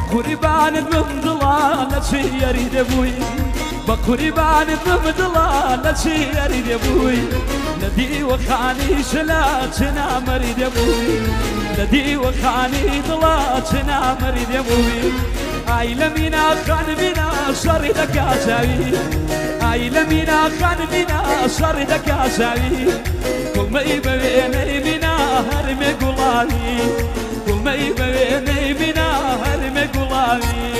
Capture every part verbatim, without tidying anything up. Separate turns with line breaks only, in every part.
بقربان الممضلة لشي يريد أبوي بقربان الممضلة لشي يريد أبوي لدي وخاني شلاتنا مريد أبوي لدي وخاني ضلاتنا مريد أبوي أي لمينا خان بنا شردك أساوي أي لمينا خان بنا شردك أساوي كل ما يبيني بنا هرمي قلالي كل ما يبيني بنا هرمي قلالي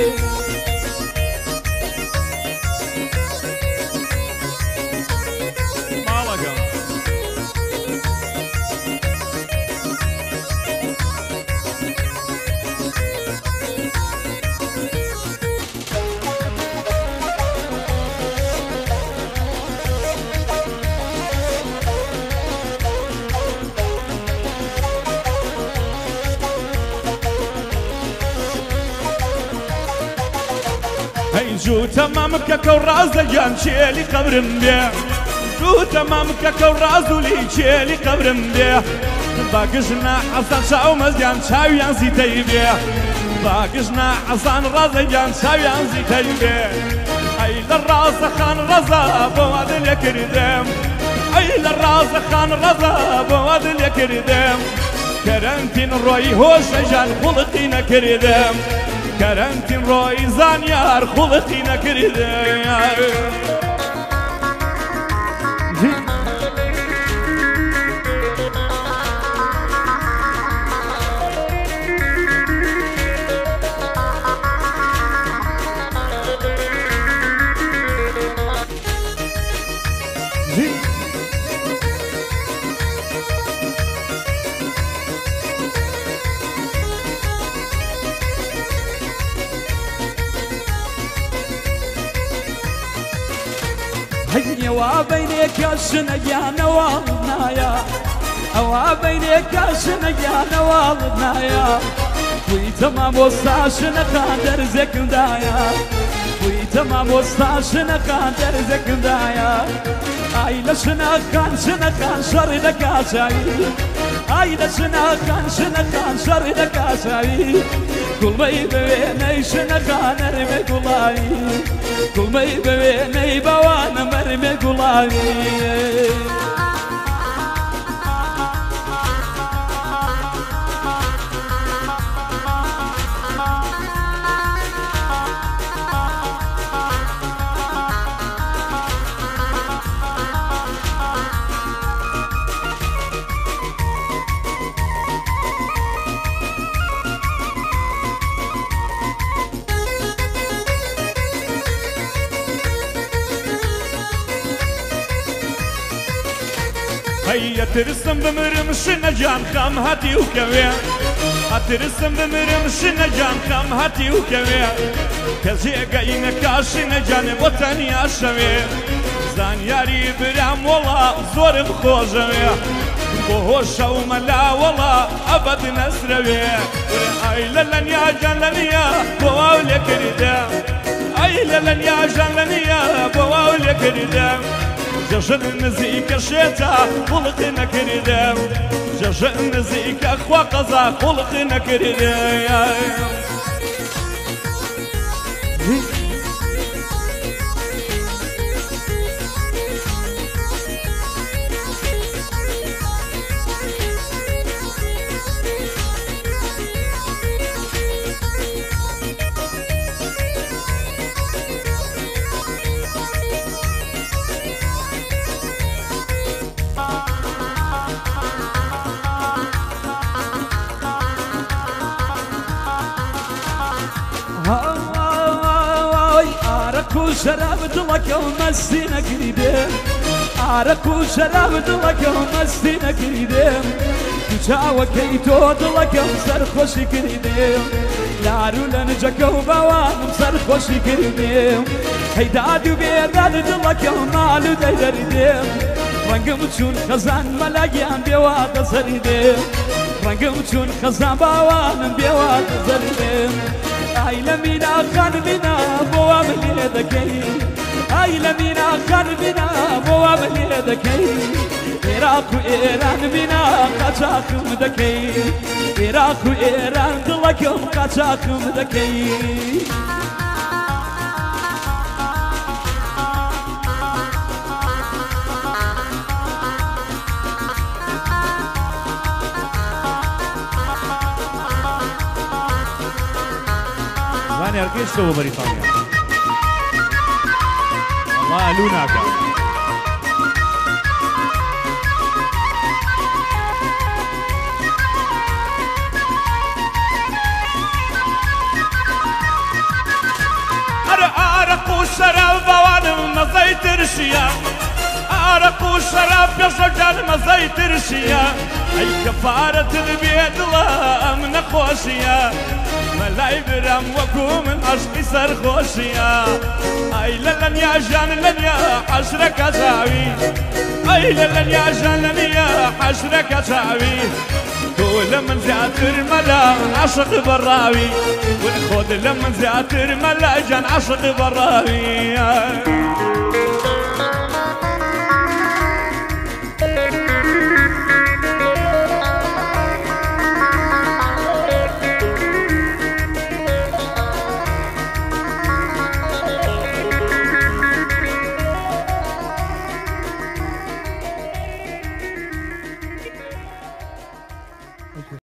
جو تمامك كوراز جان شيلي قبرم بيه جو تمامك كوراز ولي شيلي قبرم بيه باقشنا حسن شاو مزيان شاويان زيتي بيه باقشنا حسن رازيان شاويان زيتي بيه اي للراس خان رزا بواد اليكردم اي للراس خان رزا بواد اليكردم كرنتين روي هوش جان خلقين كردم كرنتين روي زانيار خلقين كردم
هيا وبينك الشنيا نوالنا يا وبينك الشنيا نوالنا يا ويتمام وستاشنا قادر زكندايا ويتمام وستاشنا قادر زكندايا اي لشنا كان شنا كان شردك اساي اي لشنا كان شنا كان شردك اساي كل ما يبيني شنا كان ارمي قلاي كل ما يبيني بوانا مرمي قلاي
هيا ترسم بمرمش نجان خام هاتي وكويا اترسم بمرمش نجان خام هاتي وكويا كزي قاين كاش نجان وطني اشوي زان ياري برام والله زور بخوجوي بوهوشا وملا والله ابد نسروي اي لن يا جلنيا بواولي كريدا اي لن يا جلنيا بواولي كريدا جشن نزيك الشتا خلقنا كردم جشن نزيك اخوا قزا خلقنا كردم
عرق شراب دلك ومستينا قريبين عرق شراب دلك ومستينا قريبين تجاوى كيتو دلك ومسر خوشي قريبين لارو لنجك وبوان ومسر خوشي قريبين هيداد وبيداد دلك ومالو دايدردين رنقم تشون خزان ملاقيان بيواد زردين رنقم تشون خزان باوان بيواد زردين اي لمينا خان بنا بواب اليدكي اي لمينا خان بنا بواب اليدكي ترى عراق وإيران بنا قاچاقم دەکەی عێراق و ئێران دڵەکەم قاچاقم دەکەی
واني اركيش تو بريطانيا والله لوناك أرق وشراب وأنا مزي ترشيا أرق وشراب يا شجر مزي ترشيا أي كفارة البيت لا من خوشيا ملاي برام وكو من عشقي سرخوشيا أي لن يا جان لن يا حشرك أساوي أي لن يا جان لن يا حشرك أساوي كل من زعتر ملا عشق براوي والخود لمن زعتر ملا جان عشق براوي